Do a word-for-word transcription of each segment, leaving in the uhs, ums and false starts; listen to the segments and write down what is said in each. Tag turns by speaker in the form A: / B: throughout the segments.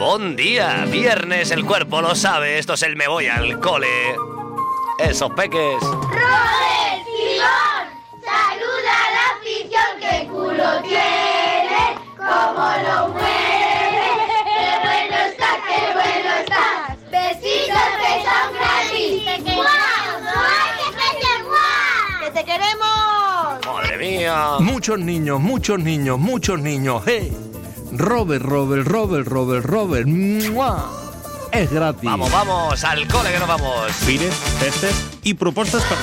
A: Buen día, viernes, el cuerpo lo sabe, esto es el me voy al cole. Esos peques.
B: ¡Robert Simón! ¡Saluda a la afición que culo tiene! ¡Cómo lo mueve! ¡Qué bueno está, qué bueno está! ¡Besitos que son gratis! ¡Guau! ¡Guau! ¡Que te guau!
C: ¡Que te queremos!
A: ¡Madre mía!
D: Muchos niños, muchos niños, muchos niños. ¡Hey! Robert, Robert, Robert, Robert, Robert. ¡Mua! Es gratis.
A: Vamos, vamos, al cole que nos vamos.
E: Pines, testes y propuestas para...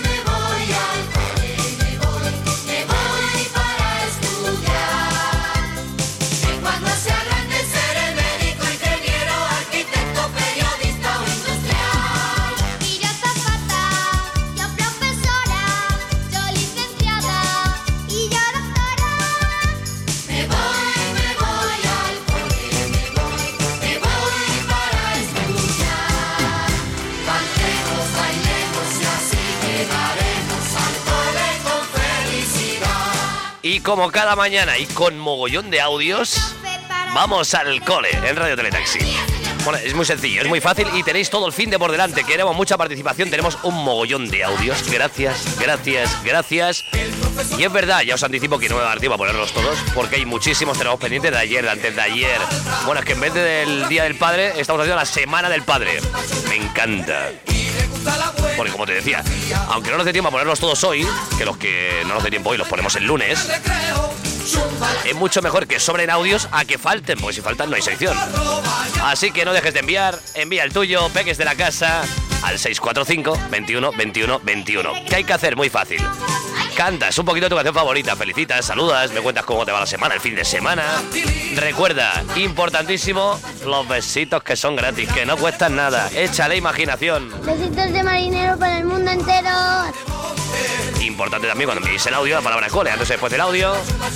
A: Y como cada mañana y con mogollón de audios, vamos al cole en Radio Teletaxi. Bueno, es muy sencillo, es muy fácil y tenéis todo el fin de por delante. Queremos mucha participación, tenemos un mogollón de audios. Gracias, gracias, gracias. Y es verdad, ya os anticipo que no me va a dar tiempo a ponerlos todos, porque hay muchísimos, tenemos pendientes de ayer, de antes de ayer. Bueno, es que en vez del Día del Padre, estamos haciendo la Semana del Padre. Me encanta. Porque como te decía, aunque no nos dé tiempo a ponerlos todos hoy, que los que no nos dé tiempo hoy los ponemos el lunes, es mucho mejor que sobren audios a que falten, porque si faltan no hay sección. Así que no dejes de enviar, envía el tuyo, peques de la casa, al seis cuatro cinco, veintiuno, veintiuno, veintiuno. ¿Qué hay que hacer? Muy fácil. Cantas un poquito tu canción favorita, felicitas, saludas, me cuentas cómo te va la semana, el fin de semana. Recuerda, importantísimo, los besitos que son gratis, que no cuestan nada. Échale imaginación.
B: Besitos de marinero para el mundo entero.
A: Importante también cuando envíes el audio, la palabra cole, antes y después del audio.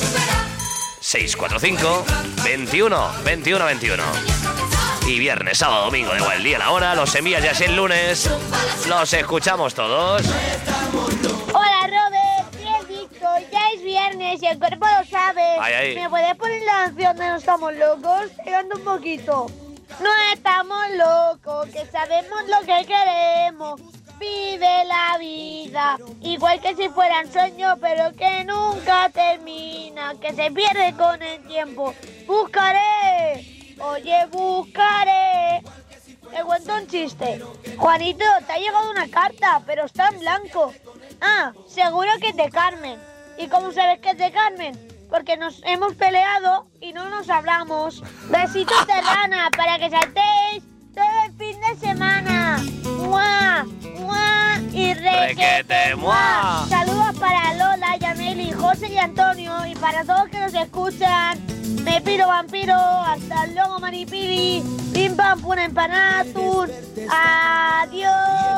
A: seis cuatro cinco, veintiuno, veintiuno, veintiuno. Y viernes, sábado, domingo, da igual el día, la hora, los envías ya así el lunes. Los escuchamos todos.
B: Hola, Robert. Bien dicho, ya es viernes y el cuerpo lo sabe.
A: Ay, ay.
B: ¿Me puedes poner la canción de No estamos locos? Llegando un poquito. No estamos locos, que sabemos lo que queremos. Vive la vida, igual que si fuera un sueño, pero que nunca termina, que se pierde con el tiempo. Buscaré, oye, buscaré. Te cuento un chiste. Juanito, te ha llegado una carta, pero está en blanco. Ah, seguro que es de Carmen. ¿Y cómo sabes que es de Carmen? Porque nos hemos peleado y no nos hablamos. Besitos de rana para que saltéis todo el fin de semana. ¡Mua! ¡Mua! Y requete
A: ¡mua!
B: Saludos para Lola, Yaneli, José y Antonio. Y para todos que nos escuchan. Me piro vampiro. Hasta luego, Maripiri. Pim pam pum empanatun. Adiós.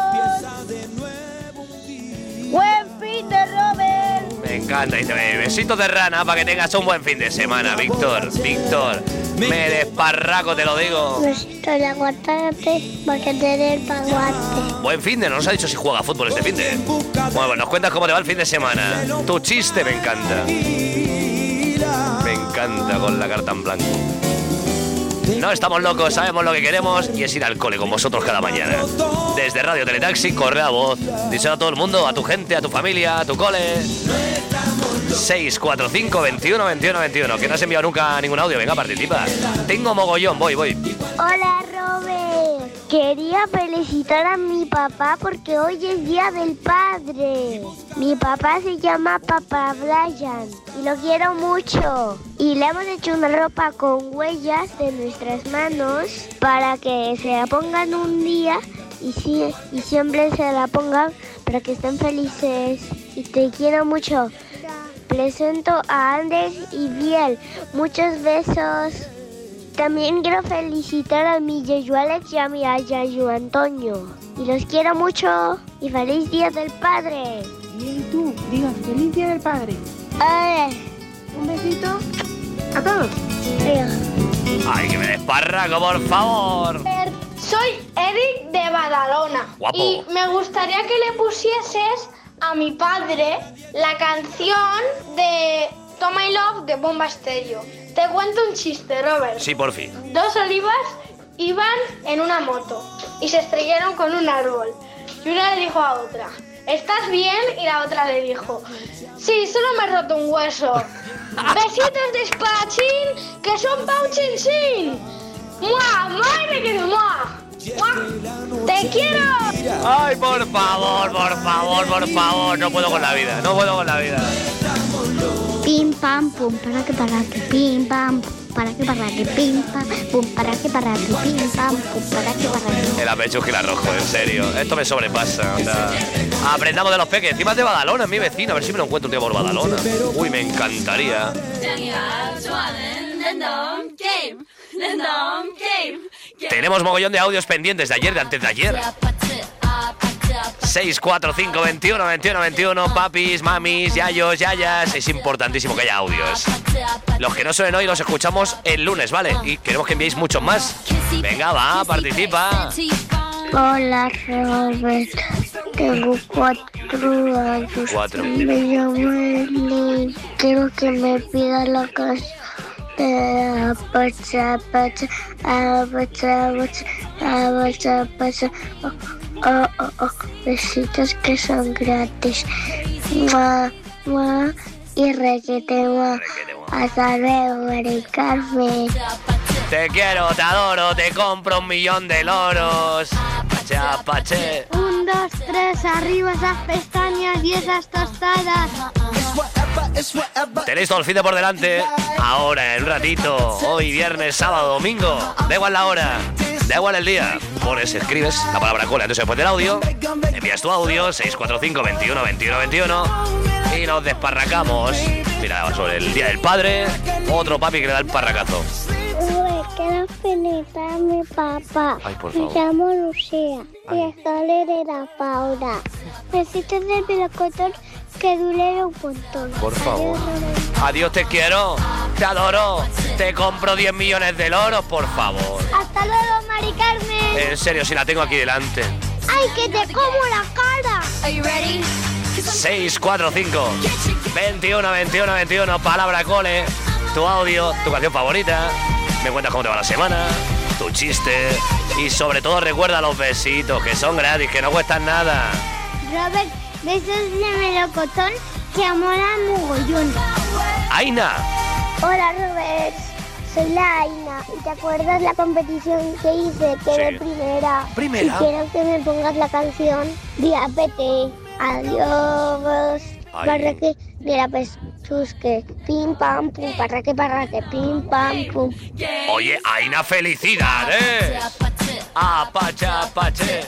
B: Buen fin de Robert.
A: Me encanta, dice, besitos de rana para que tengas un buen fin de semana, Víctor. Víctor, me desparraco, te lo digo.
B: Besito de aguacate para que te dé el paguate.
A: Buen fin de, no nos ha dicho si juega fútbol este fin de. Bueno, pues nos cuentas cómo te va el fin de semana. Tu chiste me encanta. Me encanta con la carta en blanco. No estamos locos, sabemos lo que queremos y es ir al cole con vosotros cada mañana. Desde Radio Teletaxi, corre a voz. Díselo a todo el mundo, a tu gente, a tu familia, a tu cole. seis cuatro cinco, veintiuno, veintiuno, veintiuno. Que no has enviado nunca ningún audio, venga, participa. Tengo mogollón, voy, voy.
B: Hola, Robert. Quería felicitar a mi papá porque hoy es Día del Padre. Mi papá se llama Papá Brian y lo quiero mucho. Y le hemos hecho una ropa con huellas de nuestras manos para que se la pongan un día y, sí, y siempre se la pongan para que estén felices. Y te quiero mucho. Presento a Anders y Biel. Muchos besos. También quiero felicitar a mi Yayu Alex y a mi Yayu Antonio. Y los quiero mucho. Y feliz Día del Padre.
C: Y tú, diga, feliz Día del Padre.
B: A ver.
C: Un besito a todos.
A: Ay, que me desparraco, por favor.
F: Soy Eric de Badalona.
A: Guapo.
F: Y me gustaría que le pusieses a mi padre la canción de Toma y Love de Bomba Estéreo. te cuento un chiste, Robert.
A: Sí, por fin.
F: Dos olivas iban en una moto y se estrellaron con un árbol. Y una le dijo a otra, ¿estás bien? Y la otra le dijo, sí, solo me he roto un hueso. Besitos de espadachín, que son pa' un chin-chin. ¡Mua! ¡Madre que no mua! ¡Mua! ¡Te quiero!
A: Ay, por favor, por favor, por favor. No puedo con la vida, no puedo con la vida.
G: Pim pam pum para que para que pim pam para que para que pim pam pum para que para que pim pam pum para que para que.
A: El apechugila rojo, en serio. Esto me sobrepasa. O sea, aprendamos de los peques. Encima es de Badalona, es mi vecino. A ver si me lo encuentro un día por Badalona. Uy, me encantaría. Tenemos mogollón de audios pendientes de ayer, de antes de ayer. seis cuatro cinco veintiuno veintiuno veintiuno, papis, mamis, yayos, yayas. Es importantísimo que haya audios. Los que no suenen hoy los escuchamos el lunes, ¿vale? Y queremos que enviéis muchos más. Venga, va, participa.
G: Hola, Robert. Tengo cuatro años.
A: Cuatro.
G: Me llamo Eli. Quiero que me pida la canción de Apacha, Apacha, Apacha, Apacha, Apacha, Apacha. Oh, oh, oh, oh. Besitos que son gratis. Mua, mua. Y requete, mua. Hasta luego, Mari Carmen.
A: Te quiero, te adoro, te compro un millón de loros. Apache, apache.
G: Un, dos, tres, arriba esas pestañas y esas tostadas.
A: Tenéis todo el fin de por delante. Ahora, en un ratito. Hoy, viernes, sábado, domingo. Da igual la hora, da igual el día. Pones, escribes la palabra cola. Entonces después del audio, envías tu audio seis cuatro cinco veintiuno veintiuno veintiuno y nos desparracamos. Mira, sobre el Día del Padre, otro papi que le da el parracazo.
G: Quiero felicitar a mi papá.
A: Ay, por favor.
G: Me llamo Lucía.
A: Ay.
G: Y estoy de la Paula. Besitos del melocotón que dure un montón.
A: Por favor.
G: Adiós,
A: Adiós, te quiero, te adoro, te compro diez millones de loros, por favor.
G: hasta luego, Mari Carmen.
A: En serio, si la tengo aquí delante.
G: ¡Ay, que te como la cara!
A: seis cuatro cinco veintiuno veintiuno veintiuno, palabra cole, tu audio, tu canción favorita. Me cuentas cómo te va la semana, tu chiste y sobre todo recuerda los besitos, que son gratis, que no cuestan nada.
G: Robert, besos de melocotón que amoran mogollón.
A: Aina.
G: Hola, Robert. Soy la Aina. ¿Y te acuerdas la competición que hice? Quedé
A: Sí.
G: primera.
A: Primera.
G: Y quiero que me pongas la canción Diapete. Adiós.
A: Ay.
G: Para que de la pescusque. Pim pam pum. Para que para que pim pam pum.
A: Oye, Aina, felicidades. Apache, apache.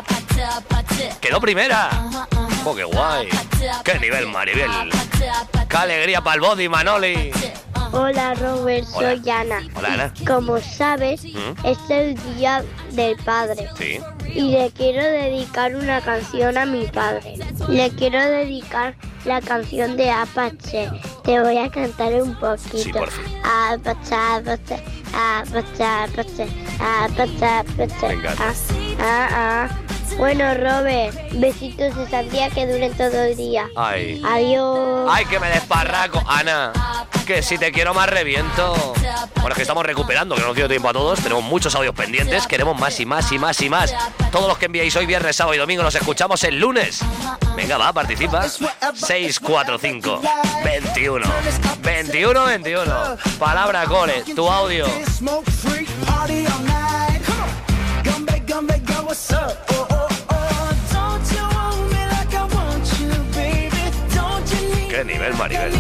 A: Quedó primera. Oh, qué guay. Qué nivel, Maribel. Qué alegría para el body, Manoli.
G: Hola, Robert.
A: Hola.
G: Soy Ana.
A: Hola, Ana.
G: Como sabes,
A: ¿Mm?
G: es el día del padre.
A: Sí.
G: Y le quiero dedicar una canción a mi padre. Le quiero dedicar la canción de Apache. Te voy a cantar un poquito.
A: Sí, por fin.
G: Apache, Apache, Apache, Apache, Apache, Apache.
A: Me encanta.
G: Ah, ah, ah. Bueno, Robert, besitos de sandía que duren todo el día.
A: Ay.
G: Adiós.
A: Ay, que me desparraco. Ana, que si te quiero más reviento. Bueno, es que estamos recuperando, que no nos dio tiempo a todos. Tenemos muchos audios pendientes. Queremos más y más y más y más. Todos los que enviáis hoy, viernes, sábado y domingo, nos escuchamos el lunes. Venga, va, participa. seis cuatro cinco veintiuno veintiuno veintiuno. Palabra cole, tu audio. Qué nivel, Maribel.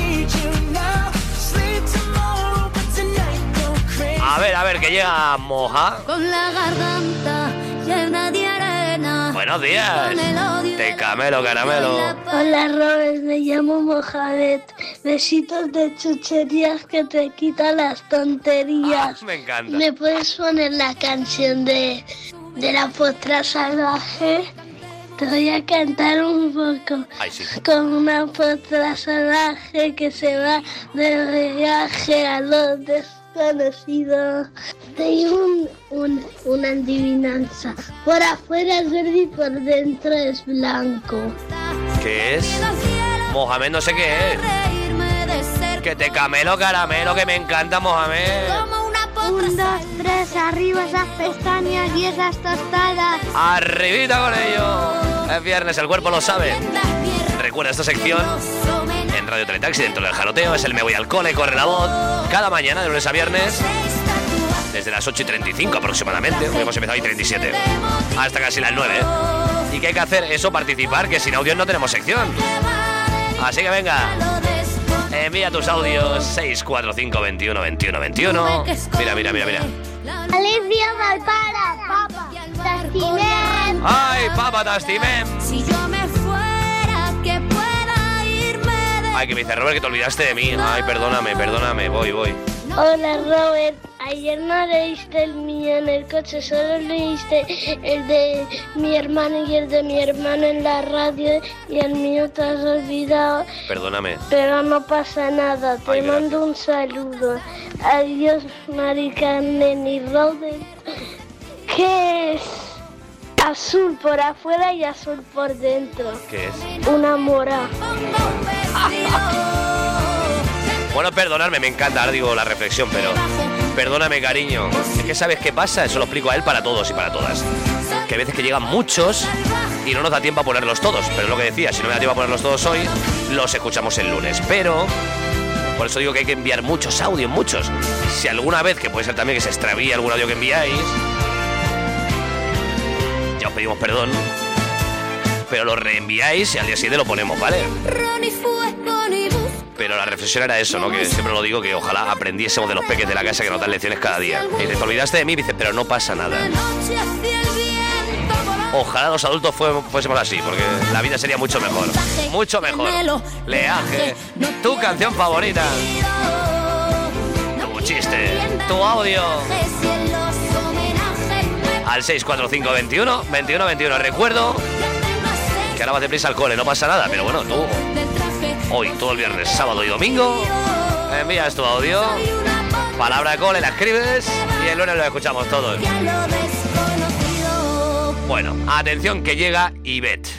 A: A ver, a ver, que llega Moja.
H: Con la garganta llena de arena.
A: Buenos días. Te camelo, caramelo.
G: Hola, Robert, me llamo Mohamed. Besitos de chucherías que te quitan las tonterías.
A: Ah, me encanta.
G: ¿Me puedes poner la canción de, de la postra salvaje? Te voy a cantar un poco.
A: Ay, sí.
G: Con una postra salvaje que se va de viaje a los desconocidos. Tengo un, un, una adivinanza. Por afuera es verde y por dentro es blanco.
A: ¿Qué es? Mohamed no sé qué es.
H: Reírme de ser
A: Que te camelo caramelo, que me encanta, Mohamed.
G: Un, dos, tres, arriba esas pestañas y esas tostadas.
A: Arribita con ello. Es viernes, el cuerpo lo sabe. Recuerda esta sección en Radio Teletaxi, dentro del jaloteo. Es el Me Voy al Cole, corre la voz. Cada mañana, de lunes a viernes, desde las ocho y treinta y cinco aproximadamente. Hoy hemos empezado ahí treinta y siete. Hasta casi las nueve. ¿Y qué hay que hacer? Eso, participar, que sin audio no tenemos sección. Así que venga, envía tus audios seis cuatro cinco veintiuno veintiuno veintiuno. Mira, mira, mira, mira.
G: Alicia Malpara, papa, t'estimem.
A: Ay, papa, t'estimem.
H: Si yo me fuera, que pueda irme de...
A: Ay, que me dice Robert que te olvidaste de mí. Ay, perdóname, perdóname, voy, voy.
G: Hola Robert, ayer no leíste el mío en el coche, solo leíste el de mi hermano y el de mi hermano en la radio y el mío te has olvidado.
A: Perdóname.
G: Pero no pasa nada, te
A: Ay,
G: mando un saludo. Adiós, Mari Carmen y Robert. ¿Qué es? Azul por afuera y azul por dentro.
A: ¿Qué es?
G: Una mora.
A: Bueno, perdonadme, me encanta, ahora digo la reflexión, pero perdóname, cariño. Es que ¿sabes qué pasa? Eso lo explico a él para todos y para todas. Que hay veces que llegan muchos y no nos da tiempo a ponerlos todos. Pero es lo que decía, si no me da tiempo a ponerlos todos hoy, los escuchamos el lunes. Pero por eso digo que hay que enviar muchos audios, muchos. Si alguna vez, que puede ser también que se extravíe algún audio que enviáis, ya os pedimos perdón. Pero lo reenviáis y al día siguiente lo ponemos, ¿vale? Pero la reflexión era eso, ¿no? Que siempre lo digo, que ojalá aprendiésemos de los peques de la casa que nos dan lecciones cada día. Y te olvidaste de mí, dices, pero no pasa nada. Ojalá los adultos fuésemos así, porque la vida sería mucho mejor. Mucho mejor. Leaje, tu canción favorita, tu chiste, tu audio. Al seis cuatro cinco veintiuno veintiuno veintiuno. Recuerdo que ahora vas deprisa al cole, no pasa nada, pero bueno, tú hoy, todo el viernes, sábado y domingo, envías tu audio, palabra de cole, la escribes y el lunes lo escuchamos todos. Bueno, atención que llega Ivette.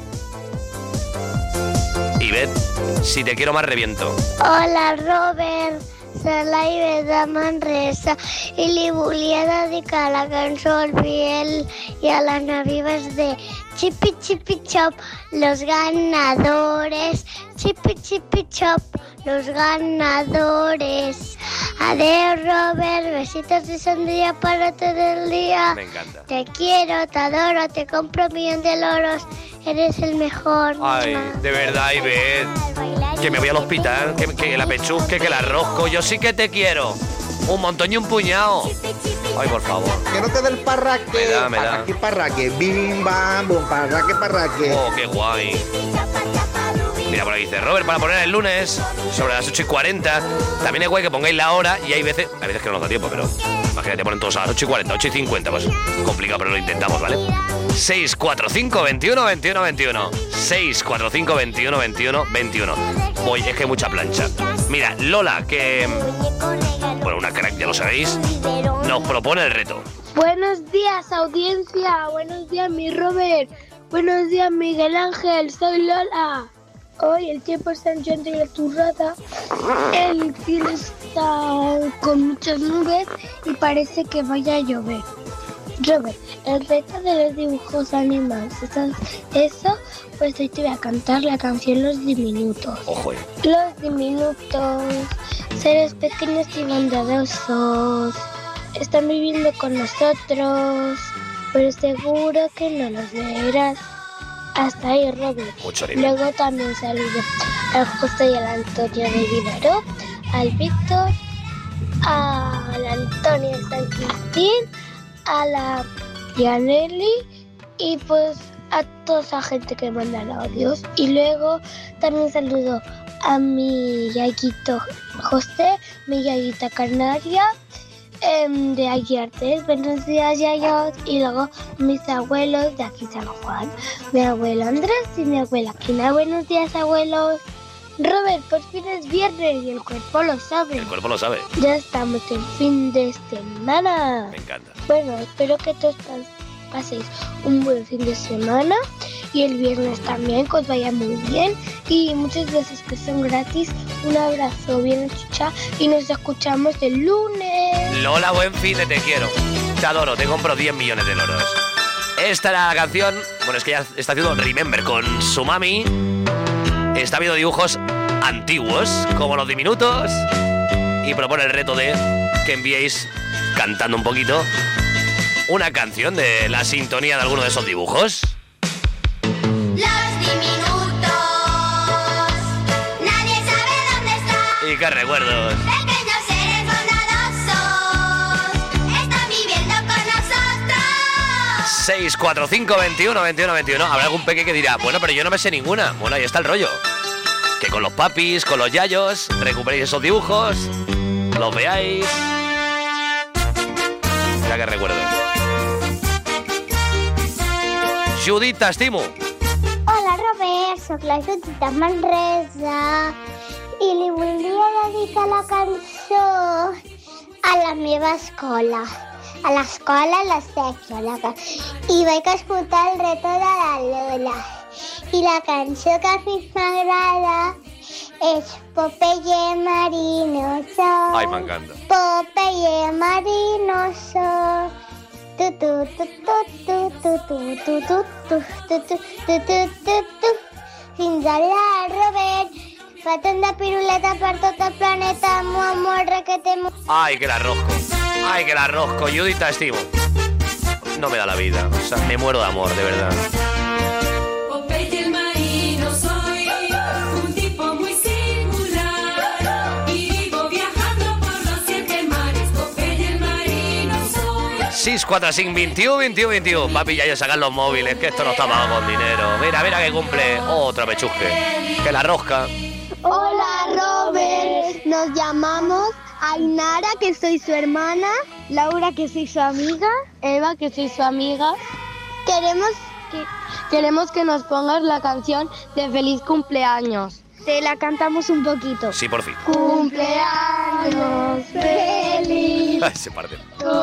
A: Ivette, si te quiero más reviento.
G: Hola Robert, soy la Ivette de Manresa i li volia dedicar la cançó al Biel i a les navives de Chipi Chipi Chop, los ganadores. Chipi Chipi Chop, los ganadores. Adiós Robert, besitos de sandía para todo el día.
A: Me encanta.
G: Te quiero, te adoro, te compro un millón de loros. Eres el mejor.
A: Ay, de verdad, Ivette. Que me voy al hospital, que, que la pechusque, que la rosco. Yo sí que te quiero. Un montón y un puñado. Ay, por favor.
I: Que no te dé el parraque.
A: Me da, me da.
I: Parraque, parraque. Bim, bam, bum, parraque, parraque.
A: Oh, qué guay. Mira, por aquí dice Robert, para poner el lunes sobre las ocho y cuarenta. También es guay que pongáis la hora y hay veces, hay veces que no nos da tiempo, pero imagínate, ponen todos a las ocho y cuarenta, ocho y cincuenta, pues complicado, pero lo intentamos, ¿vale? seis cuatro cinco veintiuno veintiuno veintiuno. seis cuatro cinco veintiuno veintiuno veintiuno. Voy, es que hay mucha plancha. Mira, Lola, que... bueno, una crack, ya lo sabéis, nos propone el reto.
B: Buenos días, audiencia. Buenos días, mi Robert. Buenos días, Miguel Ángel. Soy Lola. Hoy el tiempo está en lluvia y la turrada. El cielo está con muchas nubes y parece que vaya a llover. Robert, el reto de los dibujos animados. Eso, pues hoy te voy a cantar la canción Los Diminutos.
A: Ojo.
B: Los diminutos, seres pequeños y bondadosos, están viviendo con nosotros, pero seguro que no los verás. Hasta ahí, Robert. Luego también saludo al José y al Antonio de Vilaró, al Víctor, al Antonio de San Cristín, a la Yaneli y pues a toda esa gente que manda audios. Y luego también saludo a mi yayito José, mi yayita Canaria, Um, de Aguiartes, buenos días Yayos, y luego mis abuelos de aquí San Juan, mi abuelo Andrés y mi abuela Quina. Buenos días abuelos. Robert, por fin es viernes y el cuerpo lo sabe.
A: El cuerpo lo sabe.
B: Ya estamos en fin de semana.
A: Me encanta.
B: Bueno, espero que todos paséis un buen fin de semana y el viernes también, que os vaya muy bien. Y muchas gracias que son gratis
G: Un abrazo bien chucha y nos escuchamos el lunes.
A: Lola, buen fin de te quiero. Te adoro, te compro diez millones de loros. Esta era la canción, bueno, es que ya está haciendo Remember con su mami. Está viendo dibujos antiguos, como los diminutos, y propone el reto de que enviéis, cantando un poquito, una canción de la sintonía de alguno de esos dibujos.
H: Los diminutos, nadie sabe dónde están.
A: Y qué recuerdos.
H: Pequeños seres bondadosos, están viviendo con nosotros.
A: seis cuatro cinco veintiuno veintiuno veintiuno. Habrá algún peque que dirá, bueno, pero yo no me sé ninguna. Bueno, ahí está el rollo. Que con los papis, con los yayos, recuperéis esos dibujos, los veáis. Ya que recuerdo. Judit, t'estimo.
G: Hola, Robert, soc la Judita Manresa i li volia dedicar la cançó a la meva escola, a l'escola La Secció, la ca... i vaig escoltar el reto de la Lola. I la cançó que a mi m'agrada és Popeye Marinoso.
A: Ai, m'encanta.
G: Popeye Marinoso. Tu tu tu tu tu tu tu tu tu tu tu tu tu tu tu. Fins allà, Robert. Fa tant de piruleta per tot el planeta, mu amor, que te mu...
A: Ay, que la rosco. Ay, que la rosco. Judith, t'estimo. No me da la vida. O sea, me muero de amor, de verdad.
J: Popeye el marino soy, un tipo muy singular, y vivo viajando por los siete mares. Popeye el marino soy.
A: seis cuatro cinco veintiuno veintiuno veintiuno. Papi, ya yo sacan los móviles, que esto no está pago con dinero. Mira, mira que cumple otro pechusque. Que la rosca.
G: Hola, Robert. Nos llamamos Ainara, que soy su hermana, Laura, que soy su amiga, Eva, que soy su amiga. Queremos que, queremos que nos pongas la canción de Feliz Cumpleaños. Te la cantamos un poquito.
A: Sí, por fin.
G: Cumpleaños feliz,
A: Ay, se parte.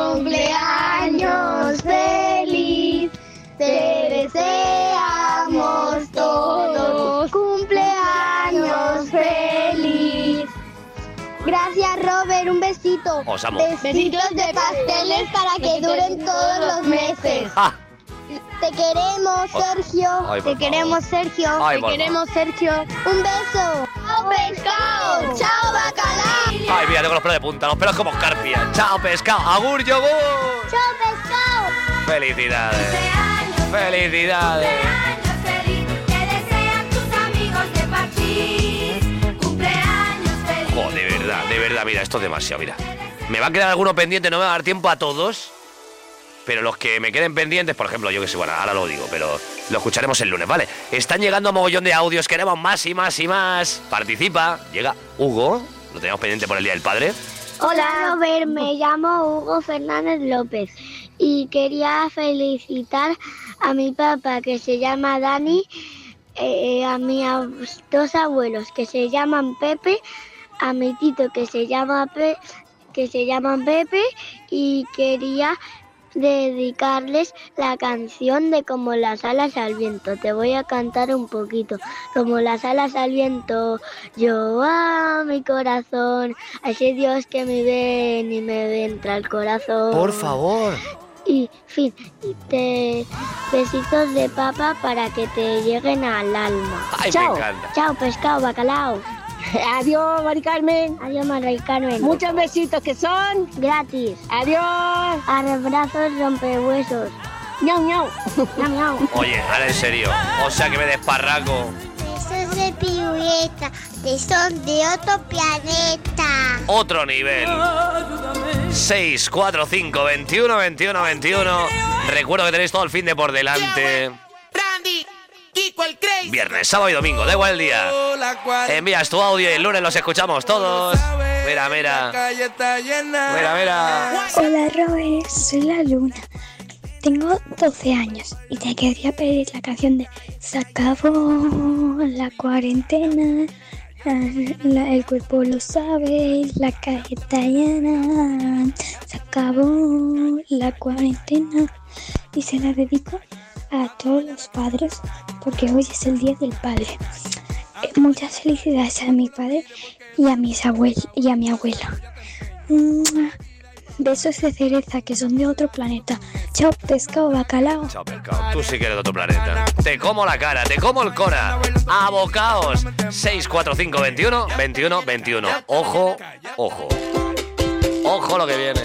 G: cumpleaños feliz, te deseamos todos. Cumpleaños feliz. Gracias, Robert, un besito.
A: Os amo.
G: Besitos de pasteles para que duren todos los meses.
A: Ah.
G: Te queremos, Sergio.
A: Ay, por
G: Te queremos, Sergio.
A: Ay,
G: Te
A: por
G: queremos, Sergio. Un beso. ¡Chao, pescado! ¡Chao, bacalao!
A: Ay, mira, tengo los pelos de punta, los pelos como escarpia. Chao, pescado. Agur, yogur.
G: ¡Chao, pescado!
A: Felicidades. Felicidades.
H: Cumpleaños feliz, te desean tus amigos de partir. Cumpleaños feliz.
A: Jo, de verdad, de verdad, mira, esto es demasiado, mira. Me va a quedar alguno pendiente, no me va a dar tiempo a todos. Pero los que me queden pendientes, por ejemplo, yo que sé, bueno, ahora lo digo, pero lo escucharemos el lunes, ¿vale? Están llegando a mogollón de audios, queremos más y más y más. Participa, llega Hugo, lo tenemos pendiente por el Día del Padre.
G: Hola, Robert, me llamo Hugo Fernández López y quería felicitar a mi papá, que se llama Dani, eh, a mis dos abuelos, que se llaman Pepe, a mi tito, que se llama Pe- que se llaman Pepe, y quería dedicarles la canción de Como las alas al viento. Te voy a cantar un poquito. Como las alas al viento, yo a mi corazón, a ese Dios que me ven y me entra al corazón.
A: Por favor.
G: Y, fin, y te besitos de papa para que te lleguen al alma.
A: Ay,
G: Chao.
A: me encanta.
G: Chao, pescado, bacalao.
C: Adiós, Mari Carmen.
G: Adiós, María Carmen.
C: Muchos besitos que son
G: Gratis.
C: adiós.
G: Abrazos rompehuesos.
C: Ñau, ñau.
G: Miau, miau.
A: Oye, ahora en serio. O sea que me desparraco.
G: Besos de piruleta, que son de otro planeta.
A: Otro nivel. seis cuatro cinco veintiuno veintiuno veintiuno. Recuerdo que tenéis todo el fin de por delante. Viernes, sábado y domingo, da igual el día. Envías tu audio y el lunes los escuchamos todos. Mira, mira. Mira, mira.
K: Hola, Robert, soy la Luna. Tengo doce años y te quería pedir la canción de Se acabó la cuarentena, la- la- el cuerpo lo sabe, la calle está llena. Se acabó la cuarentena y se la dedico a todos los padres porque hoy es el Día del Padre. Eh, Muchas felicidades a mi padre y a mis abuel- y a mi abuelo. ¡Mua! Besos de cereza que son de otro planeta. Chao, pescado, bacalao.
A: Chao, pescado. Tú sí que eres de otro planeta. Te como la cara, te como el cora. Abocaos. seis cuatro cinco veintiuno veintiuno veintiuno. Ojo, ojo. Ojo lo que viene.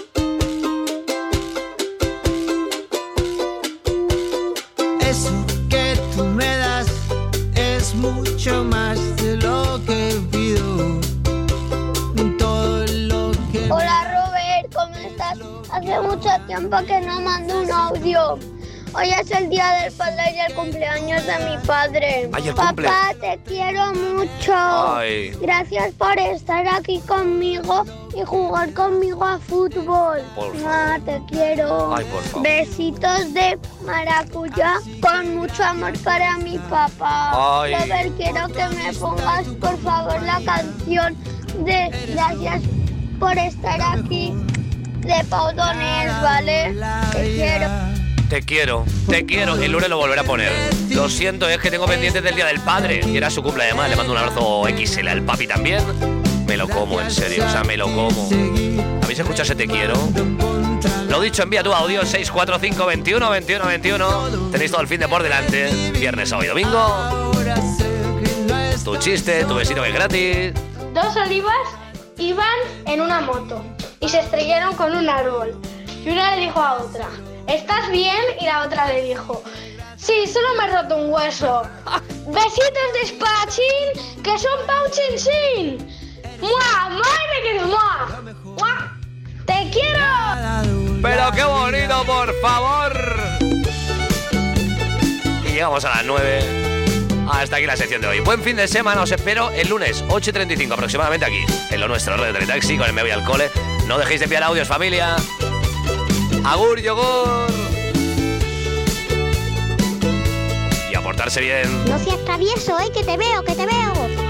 L: Eso que tú me das es mucho más de lo que pido. Todo lo que...
B: Hola Robert, ¿cómo estás? Hace mucho tiempo que no mando un audio. Hoy es el día del padre y el cumpleaños de mi padre.
A: Ay, el
B: Papá,
A: cumple.
B: te quiero mucho.
A: Ay.
B: Gracias por estar aquí conmigo y jugar conmigo a fútbol.
A: Por
B: Ma, te quiero.
A: Ay, por favor.
B: Besitos de maracuyá con mucho amor para mi papá.
A: Ay.
B: Robert, quiero que me pongas por favor la canción de Gracias por estar aquí de Pau Donés, ¿vale? Te quiero.
A: Te quiero, te quiero. El lunes lo volveré a poner. Lo siento, es que tengo pendientes del Día del Padre. Y era su cumple además. Le mando un abrazo equis ele al papi también. Me lo como, en serio. O sea, me lo como. ¿Habéis escuchado ese te quiero? Lo dicho, envía tu audio seis cuatro cinco veintiuno veintiuno veintiuno. Tenéis todo el fin de por delante. Viernes, sábado y domingo. Tu chiste, tu besito que es gratis.
F: Dos olivas iban en una moto y se estrellaron con un árbol. Y una le dijo a otra, ¿estás bien? Y la otra le dijo, sí, solo me he roto un hueso. Besitos despachín, que son Pau Chin Chin. ¡Mua! ¡Madre que mua! ¡Mua! ¡Te quiero!
A: Pero qué bonito, por favor. Y llegamos a las nueve. Hasta aquí la sección de hoy. Buen fin de semana, os espero el lunes, ocho y treinta y cinco aproximadamente aquí, en lo nuestro, Radio Teletaxi, con el Me Voy al Cole. No dejéis de enviar audios, familia. Agur, yogur. Y a portarse bien.
G: No seas travieso, eh, que te veo, que te veo.